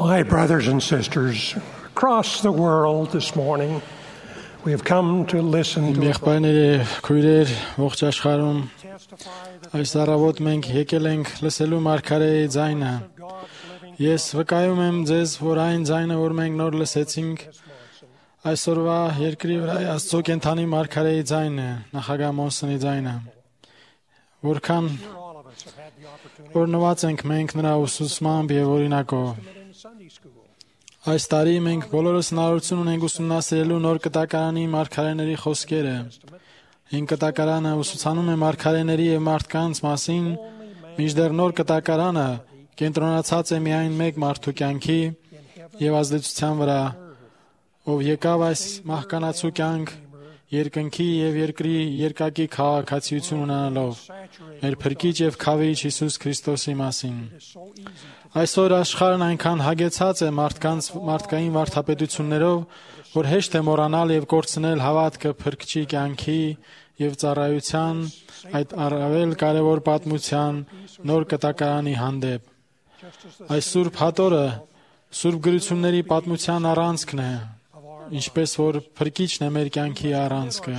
My brothers and sisters, across the world this morning, we have come to listen to Եղբայրների քույրեր ողջ աշխարհում այս առավոտ մենք եկել ենք լսելու մարգարեի ձայնը։ Ես վկայում եմ ձեզ, որ այն ձայնը, որ մենք նոր լսեցինք, այսօրվա երկրի վրա Աստծո կենթանի մարգարեի ձայնն է, նախագահ Մոնսոնի ձայնը։ Որքան օրնված ենք մենք նրա ուսուցմամբ եւ օրինակով։ Այս տարի մենք բոլորս հնարավորություն ունենք ուսումնասիրելու նոր կտակարանի մարգարեների խոսքերը։ Հին կտակարանը ուսուցանում է մարգարեների եւ մարդկանց մասին, մինչդեռ նոր կտակարանը կենտրոնացած է միայն մեկ մարդու կյանքի եւ ազդեցության վրա, ով եկավ այս մահկանացու կյանք երկնքի եւ երկրի երկակի քաղաքացիություն ունենալով, մեր փրկիչ եւ քավիչ Հիսուս Քրիստոսի մասին։ Այսօր աշխարհն այնքան հագեցած է մարդկային վարդապետություններով, որ հեշտ է մոռանալ եւ կորցնել հավատքը փրկչի կյանքի եւ ծառայության այդ առավել կարևոր պատմության նոր կտակարանի հանդեպ։ Այս Սուրբ հատորը Սուրբ գրությունների պատմության առանցքն է, ինչպես որ փրկիչն է մեր կյանքի առանցքը։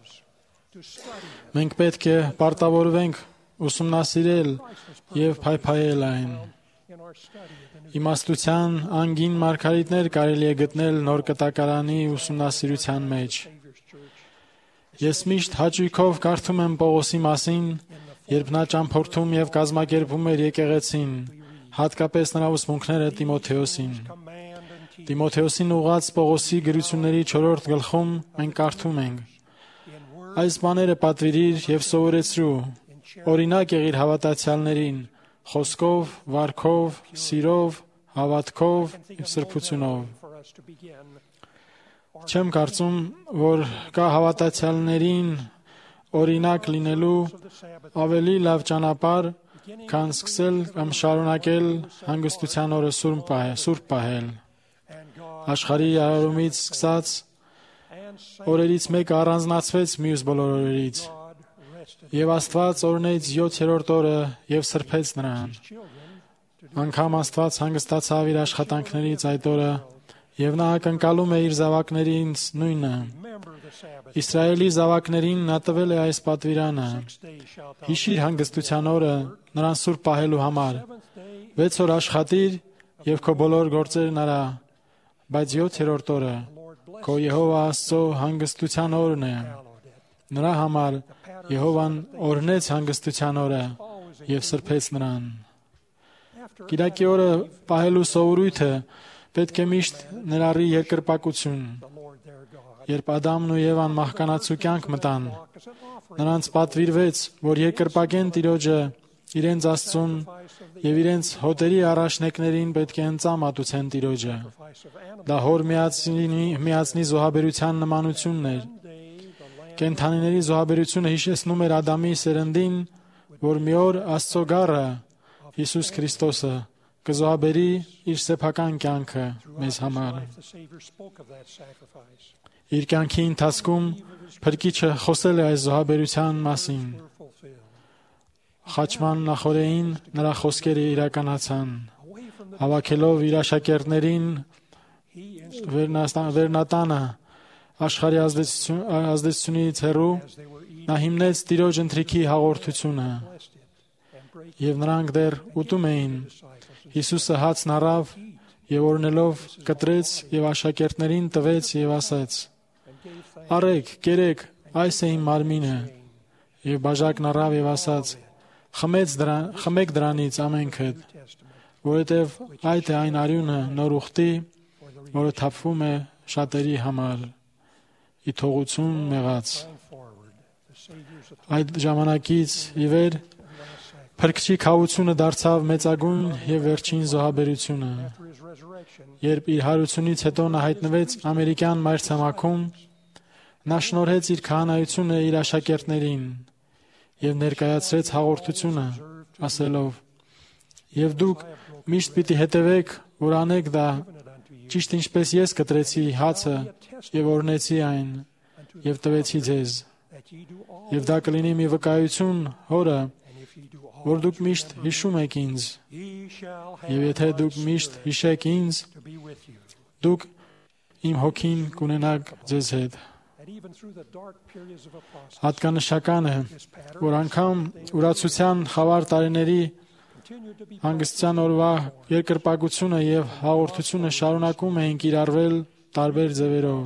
Մենք պետք է պարտավորվենք ուսումնասիրել եւ փայփայել այն։ Իմաստության անգին մարգարիտներ կարելի է գտնել նոր կտակարանի ուսումնասիրության մեջ։ Ես միշտ հաճույքով կարդում եմ Պողոսի մասին, երբ նա ճամփորդում եւ կազմակերպում էր եկեղեցին, հատկապես նրա ուսմունքները Տիմոթեոսին։ Տիմոթեոսին ուղղած Պողոսի գրությունների 4-րդ գլխում մենք կարդում ենք. այս բաները պատվիրիր եւ սովորեցրու, օրինակ եղիր հավատացյալներին, խոսքով, վարքով, սիրով, հավատքով եւ սրբությունով։ Չեմ կարծում, որ կա հավատացյալներին օրինակ լինելու ավելի լավ ճանապարհ, քան սկսել կամ շարունակել հանգստության օրը սուրբ պահել։ Աշխարհի արարումից սկսած օրերից մեկը առանձնացվեց մյուս բոլոր օրերից, եւ Աստված օրնեց 7-րդ օրը եւ սրբեց նրան։ Անկամ Աստված հանգստացավ իր աշխատանքներից այդ օրը, եւ նա ակնկալում է իր զավակներից նույնը։ Իսրայելի զավակներին նա տվել է այս պատվիրանը. հիշիր հանգստության օրը նրան սուրբ պահելու համար։ 6 օր աշխատիր եւ քո բոլոր գործերն արա, բայց 7-րդ օրը քո Եհովա Աստծո հանգստության օրն է։ Նրա համար Եհովան օրհնեց հանգստության օրը եւ սրբեց նրան։ Կիրակի օրը պահելու սովորույթը պետք է միշտ ներառի երկրպագություն։ Երբ Ադամն ու Եվան մահկանացու կյանք մտան, նրանց պատվիրվեց, որ երկրպագեն Տիրոջը իրենց Աստծուն եւ իրենց հոտերի առաջնեկներին պետք է ընծա մատուցեն Տիրոջը։ Դա հոր միածնի զոհաբերության նմանությունն էր։ Կենդանիների զոհաբերությունը հիշեցնում էր Ադամի սերնդին, որ մի օր Աստծո գառը Հիսուս Քրիստոսը կզոհաբերի իր սեփական կյանքը մեզ համար։ Իր կյանքի ընթացքում Փրկիչը խոսել է այս զոհաբերության մասին։ Խաչման նախօրեին նրա խոսքերը իրականացան, հավաքելով իր աշակերտներին վերնատանը աշխարհի ազդեցությունից հեռու, նա հիմնեց Տիրոջ ընթրիքի հաղորդությունը, եւ նրանք դեռ ուտում էին։ Հիսուսը հացն առավ եւ օրնելով կտրեց եւ աշակերտներին տվեց եւ ասաց. «Արեք, կերեք, այս է իմ մարմինը»։ Եվ բաժակն առավ եւ ասաց. «Խմեք դրանից ամենքդ, որովհետեւ այդ է այն արյունը նոր ուխտի, որը թափվում է շատերի համար։ Ի թողություն մեղած»։ Այդ ժամանակից ի վեր Փրկչի քավությունը դարձավ մեծագույն եւ վերջին զոհաբերությունը։ Երբ իր հարությունից հետո նա հայտնվեց ամերիկյան մայրցամաքում, նա շնորհեց իր քահանայությունը իր աշակերտներին եւ ներկայացրեց հաղորդությունը, ասելով. «Եվ դուք միշտ պիտի հետևեք, որ անեք դա, ճիշտ ինչպես ես կտրեցի հացը եւ օրհնեցի այն եւ տվեցի ձեզ։ Եվ դա կլինի մի վկայություն Հորը որ դուք միշտ հիշում եք ինձ, եւ եթե դուք միշտ հիշեք ինձ, դուք իմ հոգին կունենաք ձեզ հետ։ Հատկանշական է, որ անգամ ուրացության խավար տարիների հանգստյան օրվա երկրպագությունը եւ հաղորդությունը շարունակում էին կիրառվել տարբեր ձևերով։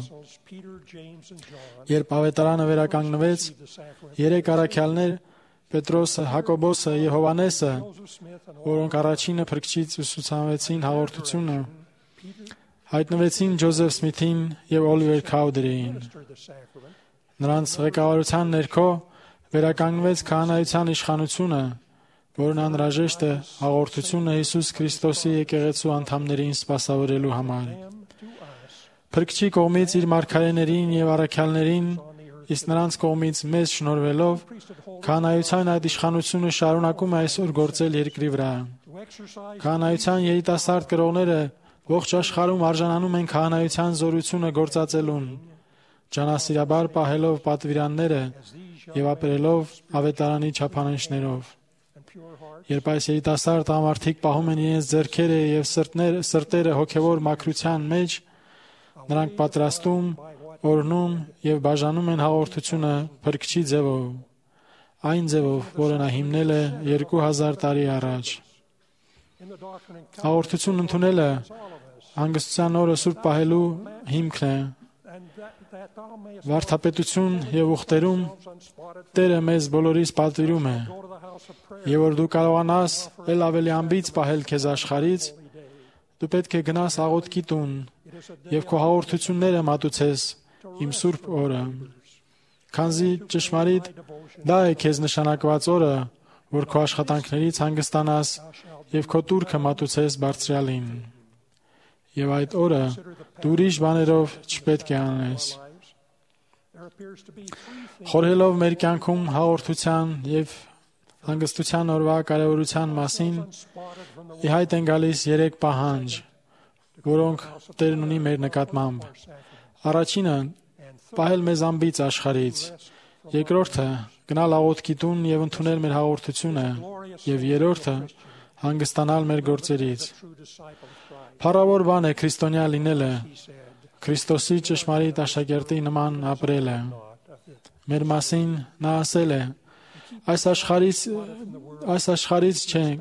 Երբ ավետարանը վերականգնվեց, 3 առաքյալներ Պետրոսը, Հակոբոսը եւ Հովանեսը, որոնք առաջինը փրկչից ուսուցանվեցին հաղորդությունը, հայտնվեցին Ջոզեֆ Սմիթին եւ Օլիվեր Քաուդերին։ Նրանց ղեկավարության ներքո վերականգնվեց քահանայության իշխանությունը, որն անհրաժեշտ է հաղորդությունը Հիսուս Քրիստոսի եկեղեցու անդամներին սպասավորելու համար։ Փրկչի կողմից իր մարգարեներին եւ առաքյալներին, իսկ նրանց կողմից մեզ շնորհվելով, քահանայության այդ իշխանությունը շարունակում է այսօր գործել երկրի վրա։ Քահանայության երիտասարդ կրողները ողջ աշխարհում արժանանում են քահանայության զորությունը գործածելուն, ջանասիրաբար պահելով պատվիրանները եւ ապրելով ավետարանի չափանիշներով։ Երբ այս երիտասարդ ամարտիկ պահում են իրենց ձեռքերը եւ սրտերը հոգեվոր մաքրության մեջ, նրանք պատրաստում, օրհնում եւ բաժանում են հաղորդությունը փրկչի ձևով, այն ձևով, որը նա հիմնել է 2000 տարի առաջ։ Հաղորդություն ընդունելը հանգստության օրը սուրբ պահելու հիմքն է։ Վարդապետություն եւ ուխտերում Տերը մեզ բոլորիս պատվիրում է, եւ որ դու կարողանաս ել ավելի ամբից պահել քեզ աշխարհից, դու պետք է գնաս աղոթքի տուն եւ քո հաղորդությունները մատուցես իմ սուրբ օրը։ Քանզի ճշմարիտ դա է քեզ նշանակված օրը, որ քո աշխատանքներից հանգստանաս եւ քո տուրքը մատուցես Բարձրյալին։ Եվ այդ օրը դու ուրիշ բաներով չպետք է անես։ Խորհելով մեր կյանքում հաղորդության եւ հանգստության օրվա կարևորության մասին, ի հայտ են գալիս 3 պահանջ, որոնք Տերն ունի մեր նկատմամբ։ Առաջինը՝ պահել մեզ ամբից աշխարհից։ Երկրորդը՝ գնալ աղոթքի տուն եւ ընդունել մեր հաղորդությունը։ Եվ երրորդը՝ հանգստանալ մեր գործերից։ Փառավոր բան է քրիստոնյա լինելը, Քրիստոսի ճշմարիտ աշակերտի նման ապրելը։ Մեր մասին նա ասել է. այս աշխարհից չենք,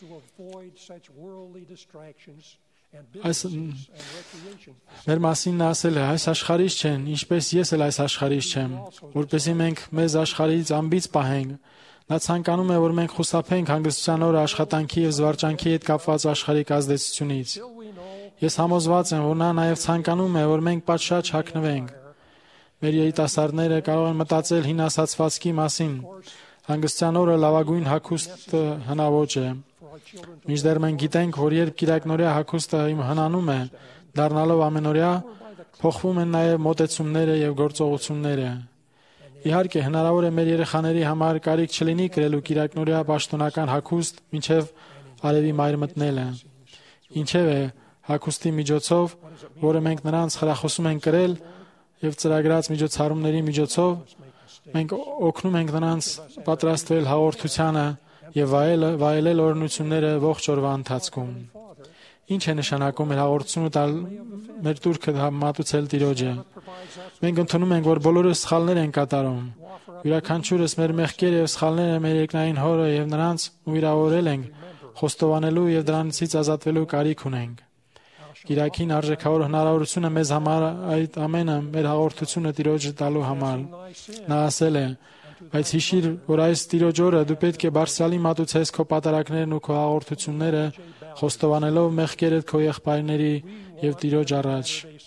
մեր մասին նա ասել է, այս աշխարհից չեն, ինչպես ես էլ այս աշխարհից չեմ, որպեսզի մենք մեզ աշխարհից ամբից պահենք։ Նա ցանկանում է, որ մենք խուսափենք հանգստության օրը աշխատանքի եւ զվարճանքի հետ կապված աշխարհիկ ազդեցությունից։ Ես համոզված եմ, որ նա նաև ցանկանում է, որ մենք պատշաճ հագնվենք։ Մեր երիտասարդները կարող են մտածել հին ասացվածքի մասին։ Հանգստության օրը լավագույն հագուստը հնաոճ է։ Մինչդեռ մենք գիտենք, որ երբ կիրակնօրյա հագուստը հնանում է, դառնալով ամենօրյա, փոխվում են նաև մոտեցումները եւ գործողությունները։ Իհարկե, հնարավոր է մեր երեխաների համար կարիք չլինի կրելու կիրակնօրյա պաշտոնական հագուստ, մինչև արևի մայր մտնելը։ Ինչևէ, հագուստի միջոցով, որը մենք նրանց խրախուսում ենք կրել եւ ծրագրած միջոցառումների միջոցով, մենք օգնում ենք նրանց պատրաստվել հաղորդությանը եւ վայելել օրհնությունները ողջ օրվա ընթացքում։ Ինչ է նշանակում մեր հաղորդությունը տալ մեր տուրքը մատուցել Տիրոջը։ Մենք ընդունում ենք, որ բոլորս սխալներ են կատարում։ Յուրաքանչյուրս մեր մեղքերը եւ սխալները մեր երկնային Հորը եւ նրանց ուղիրավորել ենք, խոստովանելու եւ դրանցից ազատվելու կարիք ունենք։ Կիրակին արժեքավոր հնարավորությունը մեզ համար այդ ամենը մեր հաղորդությունը Տիրոջը տալու համար։ Նա ասել է. բայց հիշիր, որ այս Տիրոջ օրը դու պետք է Բարձրյալի մատուցես քո պատարակներն ու քո հաղորդությունները, խոստովանելով մեղքերդ քո եղբայրների եւ Տիրոջ առաջ։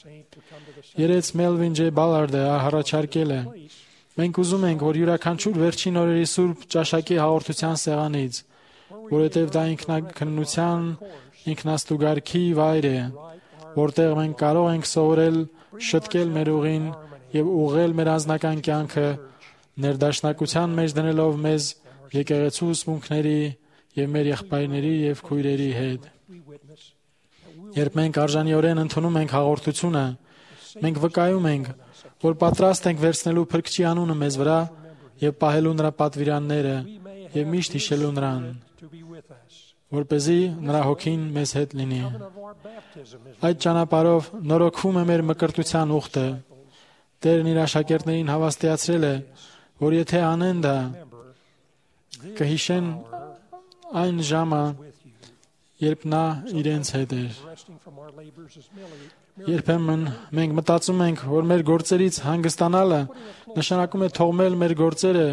Երեց Մելվին Ջեյ Բալարդը առաջարկել է. մենք ուզում ենք, որ յուրաքանչյուր վերջին օրերի սուրբ ճաշակի հաղորդության սեղանից, որովհետեւ դա ինքնակնության, ինքնաստուգարքի վայր է, որտեղ մենք կարող ենք սովորել շտկել մեր ուղին եւ ուղղել մեր անձնական կյանքը, ներդաշնակության մեջ դնելով մեզ եկեղեցու ուսմունքների եւ մեր եղբայրների եւ քույրերի հետ։ Երբ մենք արժանիորեն ընդունում ենք հաղորդությունը, մենք վկայում ենք, որ պատրաստ ենք վերցնելու Փրկչի անունը մեզ վրա եւ պահելու նրա պատվիրանները եւ միշտ հիշելու նրան, որպեսզի նրա հոգին մեզ հետ լինի։ Այդ ճանապարհով նորոգվում է մեր մկրտության ուխտը։ Տերն իր աշակերտներին հավաստիացրել է, որ եթե անեն դա, կհիշեն այն ժամը, երբ նա իրենց հետ էր։ Երբեմն մենք մտածում ենք, որ մեր գործերից հանգստանալը նշանակում է թողնել մեր գործերը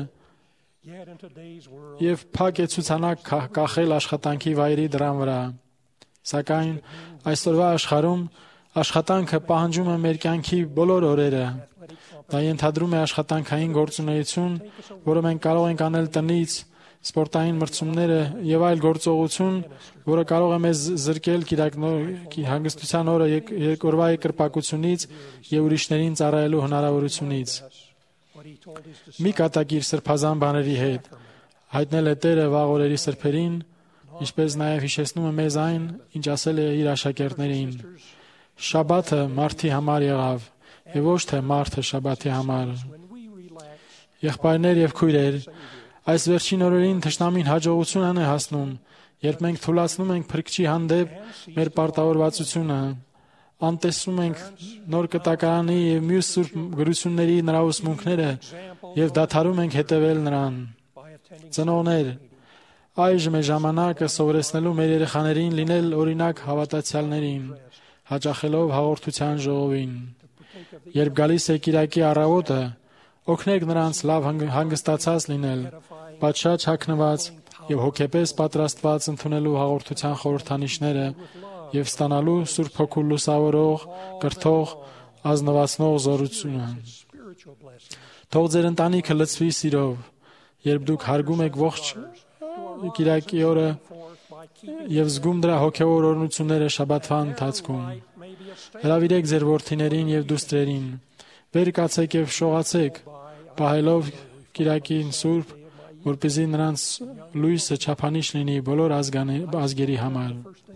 եւ փակ է ցուցանակ կախել աշխատանքի վայրի դրան վրա։ Սակայն այսօրվա աշխարհում աշխատանքը պահանջում է մեր կյանքի բոլոր օրերը։ Դա ենթադրում է աշխատանքային գործունեություն, որը մենք կարող ենք անել տնից, սպորտային մրցումները եւ այլ գործողություն, որը կարող է մեզ զրկել հանգստության օրը երկրորդ երկրպագությունից եւ ուրիշներին ծառայելու հնարավորությունից։ Մի կատակիր սրբազան բաների հետ։ Հայտնել է Տերը վաղ օրերի սրբերին, ինչպես նաեւ հիշեցնում է մեզ այն, ինչ ասել է իր աշակերտներին։ Շաբաթը մարդի համար եղավ, եւ ոչ թե մարդը շաբաթի համար։ Եղբայրներ եւ քույրեր, այս վերջին օրերին թշնամին հաջողություն է հասնում, երբ մենք թույլատնում ենք Փրկչի հանդեպ մեր պարտավորվածությունը, անտեսում ենք նոր կտակարանի եւ մյուս սուրբ գրությունների նրա ուսմունքները եւ դադարում ենք հետեւել նրան։ Ծնողներ, այժմ է ժամանակը սովորեցնելու մեր երեխաներին լինել օրինակ հավատացյալներին, հաճախելով հաղորդության ժողովին։ Երբ գալիս է կիրակի առավոտը, օգնեք նրանց լավ հանգստացած լինել, պատշաճ հագնված եւ հոգեպես պատրաստված ընդունելու հաղորդության խորհրդանիշները եւ ստանալու Սուրբ Հոգու լուսավորող, կրթող, ազնվացնող զորությունը։ Թող ձեր ընտանիքը լցվի սիրով, երբ դուք հարգում եք ողջ կիրակի օրը եւ զգում դրա հոգեոր օրհնությունները շաբաթվա ընթացքում։ Հրավիրեք ձեր որդիներին եւ դուստրերին, վեր կացեք եւ շողացեք, պահելով կիրակին սուրբ, որպեսզի նրանց լույսը չափանիշ լինի բոլոր ազգերի համար։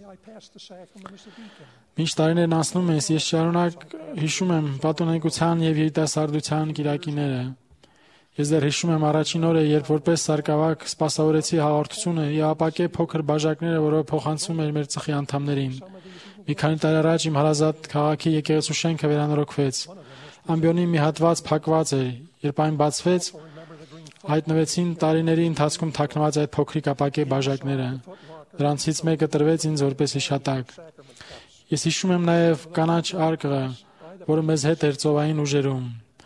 Մինչ տարիներն անցնում են, ես շարունակ հիշում եմ պատանեկության եւ երիտասարդության կիրակիները։ Ես դեռ հիշում եմ առաջին օրը, երբ որպես սարկավակ սպասավորեցի հաղորդությունը եւ ապակե փոքր բաժակները, որը փոխանցում էր մեր ծխի անդամներին։ Մի քանի տարի առաջ իմ հարազատ քաղաքի եկեղեցու շենքը վերանորոգվեց։ Ամբիոնի մի հատված փակված էր, երբ այն բացվեց, հայտնվեցին տարիների ընթացքում թաքնված այդ փոքրիկ ապակե բաժակները։ Դրանցից մեկը տրվեց ինձ որպես հիշատակ։ Ես հիշում եմ նաև կանաչ արկղը, որը մեզ հետ էր ծովային ուժերում։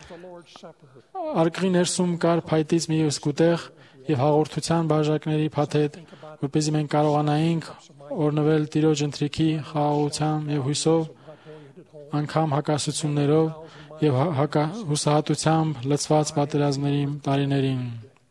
Արկղի ներսում կար փայտից մի սկուտեղ եւ հաղորդության բաժակների փաթեթ, որպեսզի մենք կարողանայինք օրնվել Տիրոջ ընթրիքի խաղաղությամբ եւ հույսով, անգամ հակասություններով եւ հուսահատությամբ լցված պատերազմների տարիներին։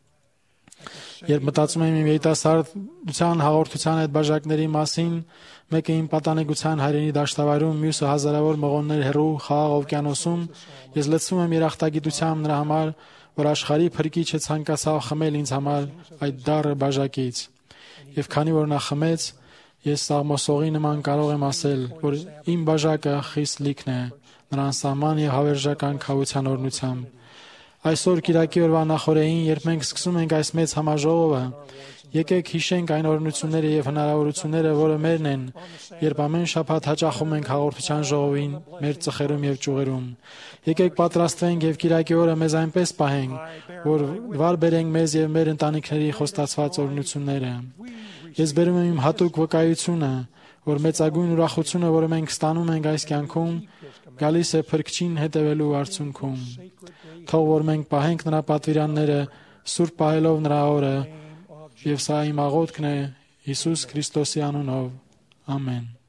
Երբ մտածում եմ իմ երիտասարդության հաղորդության այդ բաժակների մասին, մեկը իմ պատանեկության հայրենի դաշտավայրում, մյուսը հազարավոր մղոններ հեռու խաղաղ օվկիանոսում, ես լցվում եմ երախտագիտությամբ նրա համար, որ աշխարհի Փրկիչը ցանկացավ խմել ինձ համար այդ դառը բաժակից։ Եվ քանի որ նա խմեց, ես սաղմոսողի նման կարող եմ ասել, որ իմ բաժակը խիստ լիքն է, նրան սահման եւ հավերժական քավության օրհնությամբ։ Այսօր Կիրակի օրվա նախօրեին, երբ մենք սկսում ենք այս մեծ համաժողովը, եկեք հիշենք այն օրհնությունները եւ հնարավորությունները, որը մերն են, երբ ամեն շաբաթ հաճախում ենք հաղորդության ժողովին մեր ծխերում եւ ճյուղերում։ Եկեք պատրաստվենք եւ Կիրակի օրը մեզ այնպես պահենք, որ վար բերենք մեզ եւ մեր ընտանիքների խոստացված օրհնությունները։ Ես բերում եմ իմ հատուկ վկայությունը, որ մեծագույն ուրախությունը, որը մենք ստանում ենք այս կյանքում, գալիս է Փրկչին հետևելու արդյունքում։ Թող որ մենք պահենք նրա պատվիրանները, սուրբ պահելով նրա օրը, եւ սա իմ աղոթքն է Հիսուս Քրիստոսի անունով։ Ամեն։